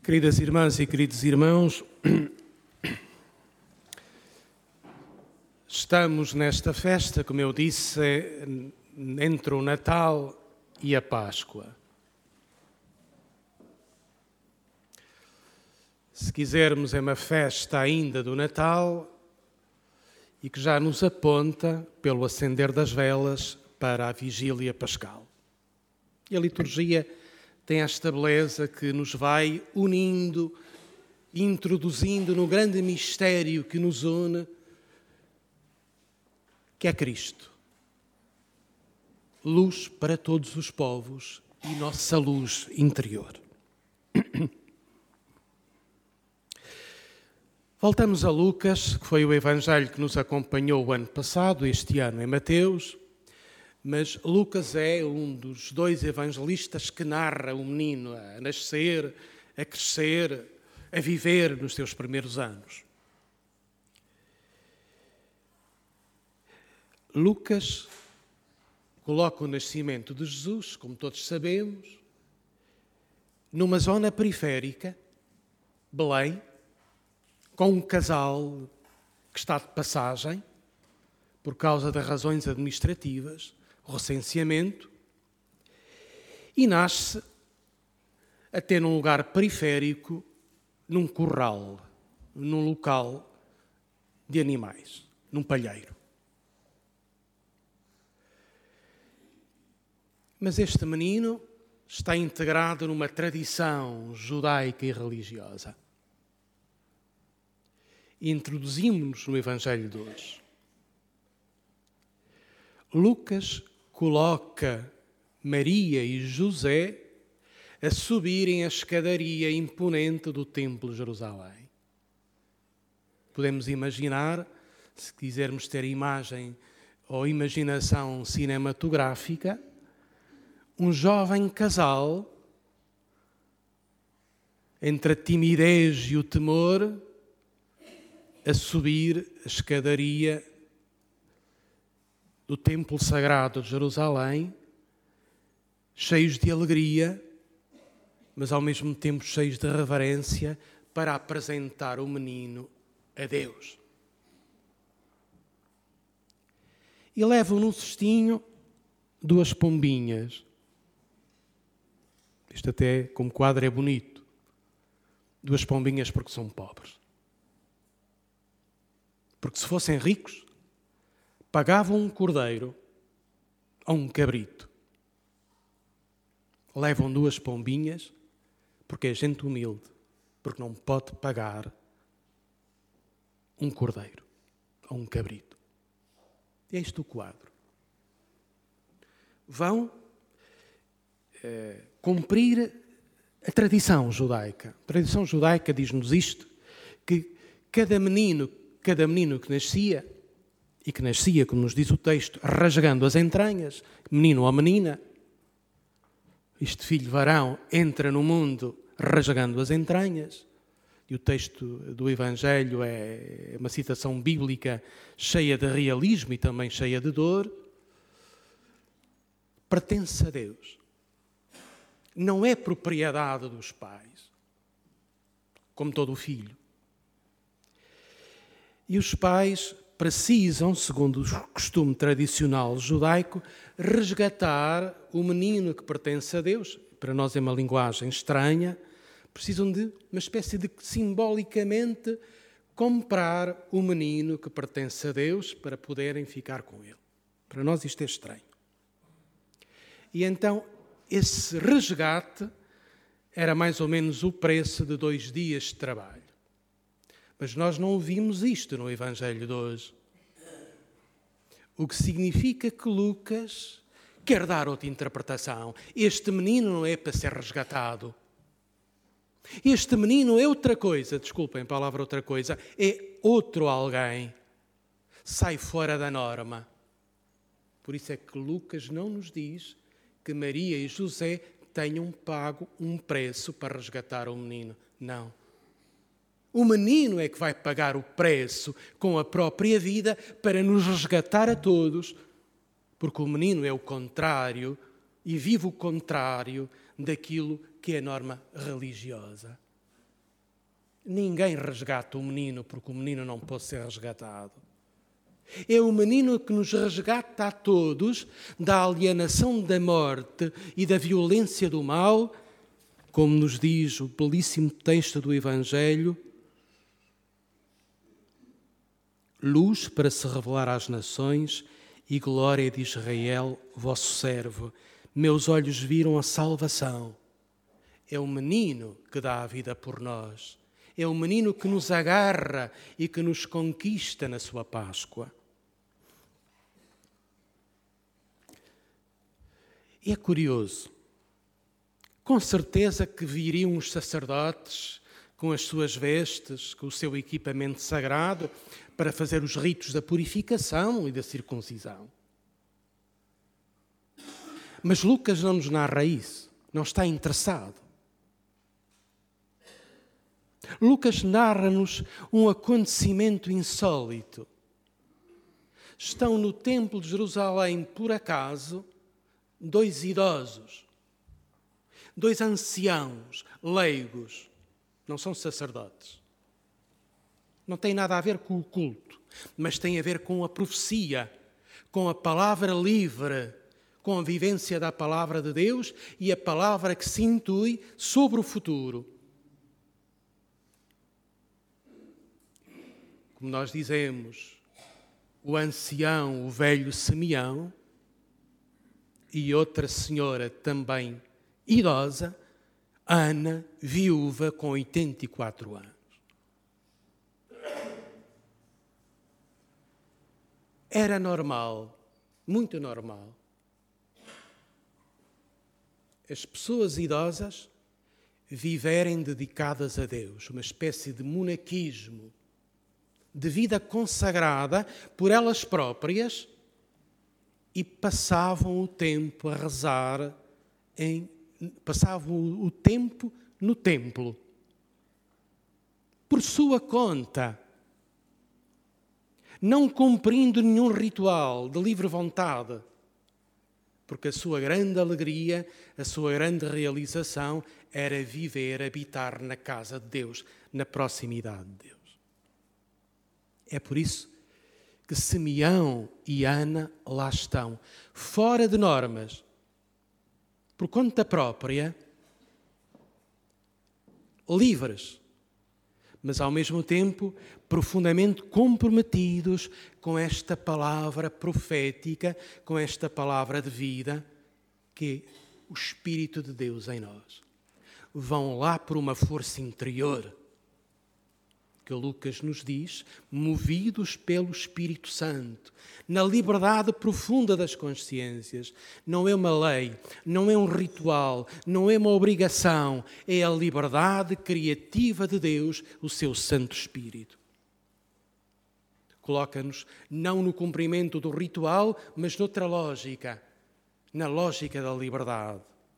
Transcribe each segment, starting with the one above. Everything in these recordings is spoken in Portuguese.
Queridas irmãs e queridos irmãos, estamos nesta festa, como eu disse, entre o Natal e a Páscoa. Se quisermos, é uma festa ainda do Natal e que já nos aponta, pelo acender das velas, para a vigília pascal. E a liturgia tem esta beleza que nos vai unindo, introduzindo no grande mistério que nos une, que é Cristo. Luz para todos os povos e nossa luz interior. Voltamos a Lucas, que foi o evangelho que nos acompanhou o ano passado, este ano é Mateus, mas Lucas é um dos dois evangelistas que narra o menino a nascer, a crescer, a viver nos seus primeiros anos. Lucas coloca o nascimento de Jesus, como todos sabemos, numa zona periférica, Belém, com um casal que está de passagem, por causa das razões administrativas, o recenseamento, e nasce até num lugar periférico, num curral, num local de animais, num palheiro. Mas este menino está integrado numa tradição judaica e religiosa. E introduzimos-nos no Evangelho de hoje. Lucas coloca Maria e José a subirem a escadaria imponente do Templo de Jerusalém. Podemos imaginar, se quisermos ter imagem ou imaginação cinematográfica, um jovem casal, entre a timidez e o temor, a subir a escadaria do Templo Sagrado de Jerusalém, cheios de alegria, mas ao mesmo tempo cheios de reverência, para apresentar o menino a Deus. E levam num cestinho 2 pombinhas. Isto até, como quadro, é bonito. 2 pombinhas porque são pobres. Porque se fossem ricos, pagavam um cordeiro ou um cabrito. Levam 2 pombinhas porque é gente humilde, porque não pode pagar um cordeiro ou um cabrito. É este o quadro. Vão cumprir a tradição judaica. A tradição judaica diz-nos isto, que cada menino que nascia, e que nascia, como nos diz o texto, rasgando as entranhas, menino ou menina, este filho varão entra no mundo rasgando as entranhas, e o texto do Evangelho é uma citação bíblica cheia de realismo e também cheia de dor, pertence a Deus. Não é propriedade dos pais, como todo o filho. E os pais precisam, segundo o costume tradicional judaico, resgatar o menino que pertence a Deus. Para nós é uma linguagem estranha. Precisam de uma espécie de, simbolicamente, comprar o menino que pertence a Deus para poderem ficar com ele. Para nós isto é estranho. E então, esse resgate era mais ou menos o preço de 2 dias de trabalho. Mas nós não ouvimos isto no Evangelho de hoje. O que significa que Lucas quer dar outra interpretação. Este menino não é para ser resgatado. Este menino é outra coisa, desculpem a palavra outra coisa, é outro alguém. Sai fora da norma. Por isso é que Lucas não nos diz que Maria e José tenham pago um preço para resgatar o menino. Não. O menino é que vai pagar o preço com a própria vida para nos resgatar a todos, porque o menino é o contrário e vive o contrário daquilo que é a norma religiosa. Ninguém resgata o menino porque o menino não pode ser resgatado. É o menino que nos resgata a todos da alienação da morte e da violência do mal, como nos diz o belíssimo texto do Evangelho, luz para se revelar às nações e glória de Israel, vosso servo. Meus olhos viram a salvação. É o menino que dá a vida por nós. É o menino que nos agarra e que nos conquista na sua Páscoa. E é curioso. Com certeza que viriam os sacerdotes com as suas vestes, com o seu equipamento sagrado, para fazer os ritos da purificação e da circuncisão. Mas Lucas não nos narra isso, não está interessado. Lucas narra-nos um acontecimento insólito. Estão no templo de Jerusalém, por acaso, 2 idosos, 2 anciãos, leigos, não são sacerdotes. Não tem nada a ver com o culto, mas tem a ver com a profecia, com a palavra livre, com a vivência da palavra de Deus e a palavra que se intui sobre o futuro. Como nós dizemos, o ancião, o velho Simeão, e outra senhora também idosa, Ana, viúva com 84 anos. Era normal, muito normal, as pessoas idosas viverem dedicadas a Deus, uma espécie de monaquismo, de vida consagrada por elas próprias, e passavam o tempo a rezar, passavam o tempo no templo, por sua conta, não cumprindo nenhum ritual de livre vontade, porque a sua grande alegria, a sua grande realização era viver, habitar na casa de Deus, na proximidade de Deus. É por isso que Simeão e Ana lá estão, fora de normas, por conta própria, livres, mas ao mesmo tempo profundamente comprometidos com esta palavra profética, com esta palavra de vida, que é o Espírito de Deus em nós. Vão lá por uma força interior, que Lucas nos diz, movidos pelo Espírito Santo, na liberdade profunda das consciências. Não é uma lei, não é um ritual, não é uma obrigação, é a liberdade criativa de Deus, o seu Santo Espírito. Coloca-nos não no cumprimento do ritual, mas noutra lógica, na lógica da liberdade.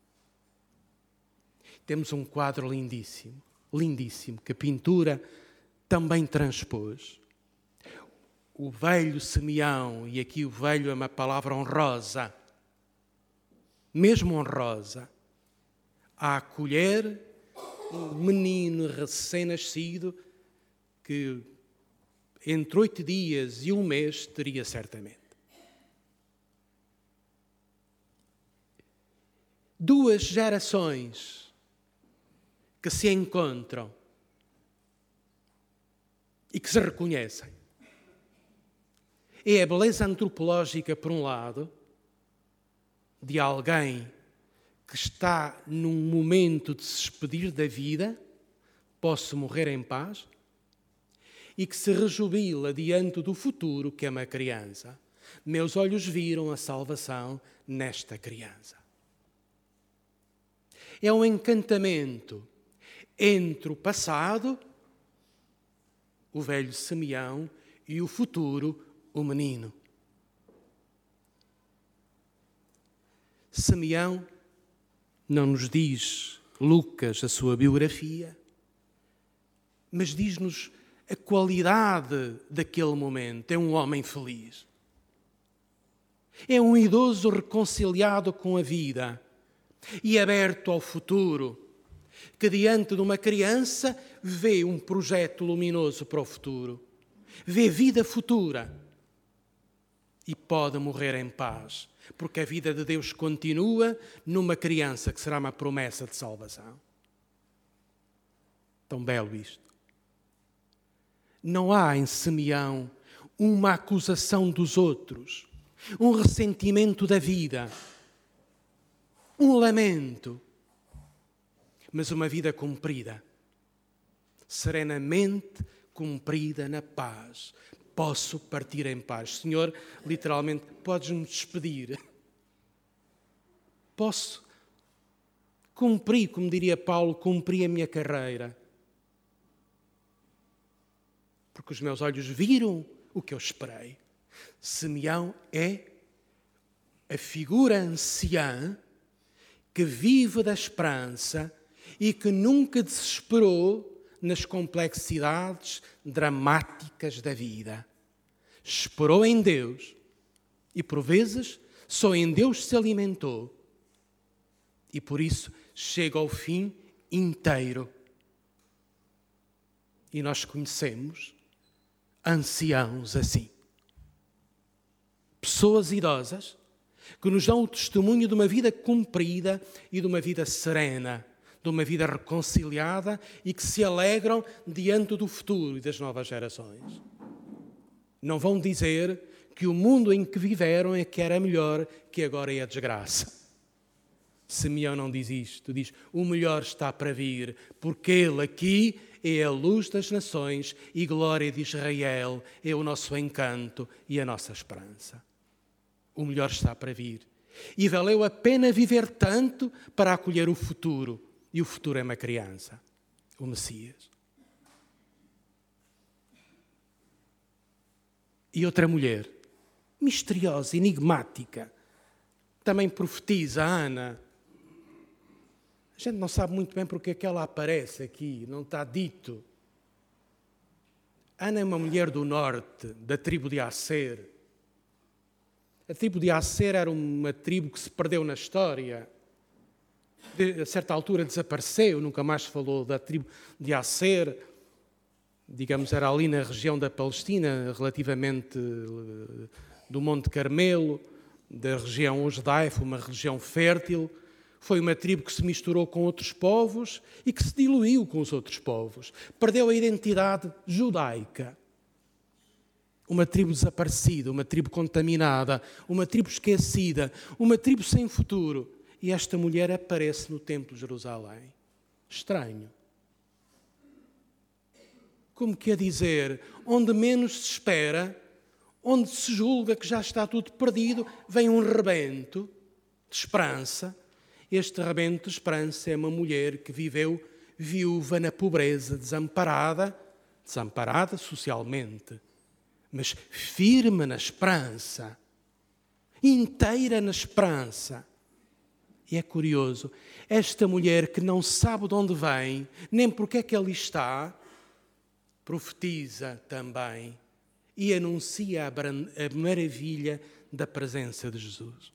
Temos um quadro lindíssimo, lindíssimo, que a pintura também transpôs. O velho Simeão, e aqui o velho é uma palavra honrosa, mesmo honrosa, a acolher um menino recém-nascido que entre 8 dias e 1 mês teria certamente. 2 gerações que se encontram e que se reconhecem. É a beleza antropológica, por um lado, de alguém que está num momento de se despedir da vida, posso morrer em paz, e que se rejubila diante do futuro, que é uma criança. Meus olhos viram a salvação nesta criança. É um encantamento entre o passado, o velho Simeão, e o futuro, o menino. Simeão não nos diz, Lucas, a sua biografia, mas diz-nos a qualidade daquele momento. É um homem feliz. É um idoso reconciliado com a vida e aberto ao futuro, que diante de uma criança vê um projeto luminoso para o futuro, vê vida futura e pode morrer em paz, porque a vida de Deus continua numa criança que será uma promessa de salvação. Tão belo isto. Não há em Simeão uma acusação dos outros, um ressentimento da vida, um lamento, mas uma vida cumprida, serenamente cumprida na paz. Posso partir em paz. Senhor, literalmente, podes-me despedir. Posso cumprir, como diria Paulo, cumpri a minha carreira. Porque os meus olhos viram o que eu esperei. Simeão é a figura anciã que vive da esperança e que nunca desesperou nas complexidades dramáticas da vida. Esperou em Deus e, por vezes, só em Deus se alimentou. E, por isso, chega ao fim inteiro. E nós conhecemos anciãos assim. Pessoas idosas que nos dão o testemunho de uma vida cumprida e de uma vida serena, de uma vida reconciliada e que se alegram diante do futuro e das novas gerações. Não vão dizer que o mundo em que viveram é que era melhor, que agora é a desgraça. Simeão não diz isto, diz: o melhor está para vir, porque ele aqui é a luz das nações e glória de Israel, é o nosso encanto e a nossa esperança. O melhor está para vir. E valeu a pena viver tanto para acolher o futuro. E o futuro é uma criança, o Messias. E outra mulher, misteriosa, enigmática, também profetiza, Ana. A gente não sabe muito bem porque é que ela aparece aqui, não está dito. Ana é uma mulher do norte, da tribo de Asser. A tribo de Asser era uma tribo que se perdeu na história. A certa altura desapareceu, nunca mais se falou da tribo de Asser. Digamos, era ali na região da Palestina, relativamente do Monte Carmelo, da região hoje de Haifa, uma região fértil. Foi uma tribo que se misturou com outros povos e que se diluiu com os outros povos. Perdeu a identidade judaica. Uma tribo desaparecida, uma tribo contaminada, uma tribo esquecida, uma tribo sem futuro. E esta mulher aparece no Templo de Jerusalém. Estranho. Como quer dizer, onde menos se espera, onde se julga que já está tudo perdido, vem um rebento de esperança. Este rebento de esperança é uma mulher que viveu viúva na pobreza, desamparada socialmente, mas firme na esperança, inteira na esperança. E é curioso, esta mulher que não sabe de onde vem, nem porque é que ali está, profetiza também e anuncia a maravilha da presença de Jesus.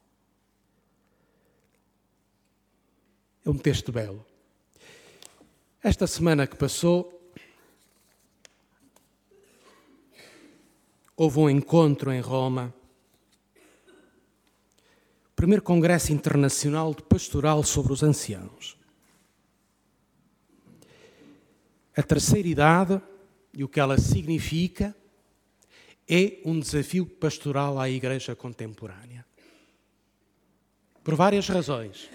É um texto belo. Esta semana que passou, houve um encontro em Roma, o primeiro Congresso Internacional de Pastoral sobre os Anciãos. A terceira idade e o que ela significa é um desafio pastoral à Igreja contemporânea. Por várias razões.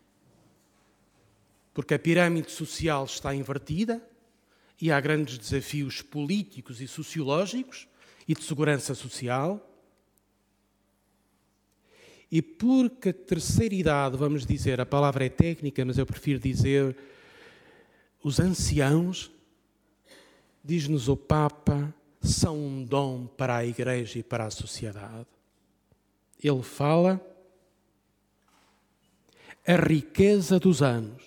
Porque a pirâmide social está invertida e há grandes desafios políticos e sociológicos e de segurança social. E porque a terceira idade, vamos dizer, a palavra é técnica, mas eu prefiro dizer, os anciãos, diz-nos o Papa, são um dom para a Igreja e para a sociedade. Ele fala a riqueza dos anos,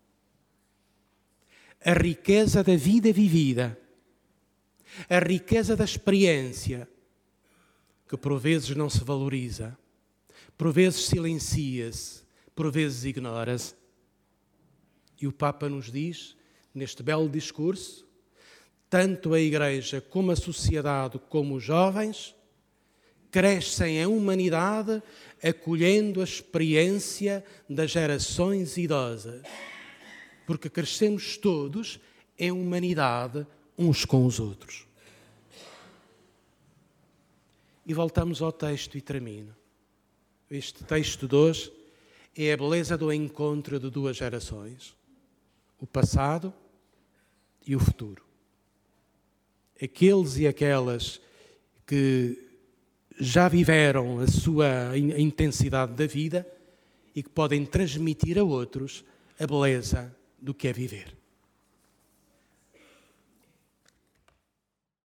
a riqueza da vida vivida, a riqueza da experiência, que por vezes não se valoriza, por vezes silencia-se, por vezes ignora-se. E o Papa nos diz, neste belo discurso, tanto a Igreja como a sociedade, como os jovens, crescem em humanidade acolhendo a experiência das gerações idosas. Porque crescemos todos em humanidade uns com os outros. E voltamos ao texto e termino. Este texto de hoje é a beleza do encontro de duas gerações. O passado e o futuro. Aqueles e aquelas que já viveram a sua intensidade da vida e que podem transmitir a outros a beleza do que é viver.